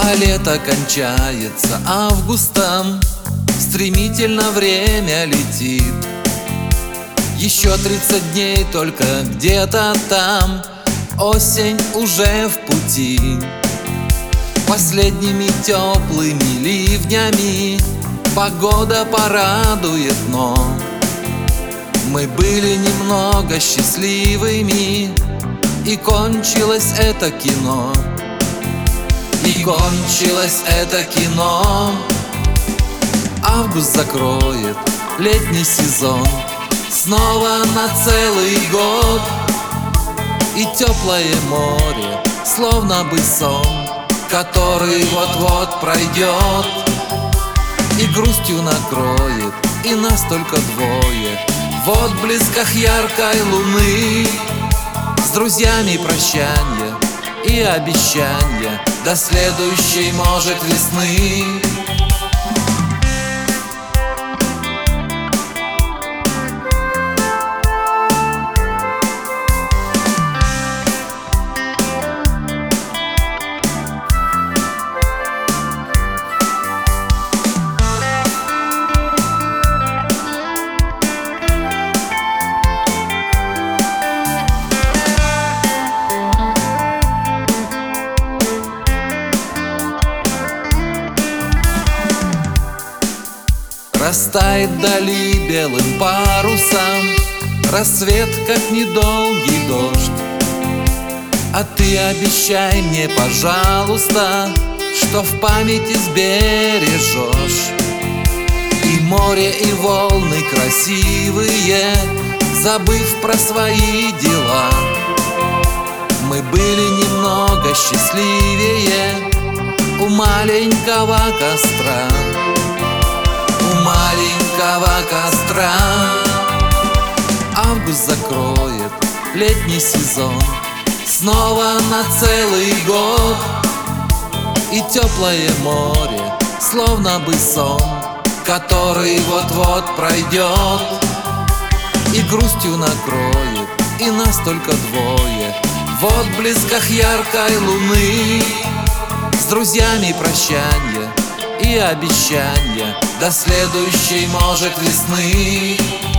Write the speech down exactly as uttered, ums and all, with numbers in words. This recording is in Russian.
А лето кончается августом, стремительно время летит. Еще тридцать дней только где-то там, осень уже в пути. Последними теплыми ливнями погода порадует, но мы были немного счастливыми, и кончилось это кино. И кончилось это кино. Август закроет летний сезон снова на целый год. И теплое море, словно бы сон, который вот-вот пройдет, и грустью накроет, и нас только двое в отблесках яркой луны. С друзьями прощанье и обещанье до следующей, может, весны. Растает вдали белым парусом рассвет, как недолгий дождь. А ты обещай мне, пожалуйста, что в памяти сбережешь и море, и волны красивые, забыв про свои дела. Мы были немного счастливее у маленького костра. У маленького костра. Август закроет летний сезон снова на целый год. И теплое море, словно бы сон, который вот-вот пройдет, и грустью накроет, и нас только двое в отблесках яркой луны. С друзьями прощанье и обещанье до следующей, может, весны.